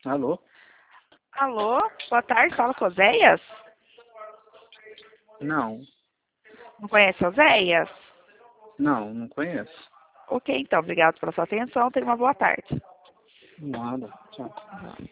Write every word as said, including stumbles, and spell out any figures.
Alô? Alô, boa tarde, fala com Oséias? Não, Não conhece Oséias? não, não conheço. Ok, então, obrigado pela sua atenção, tenha uma boa tarde. Nada, tchau. Uhum.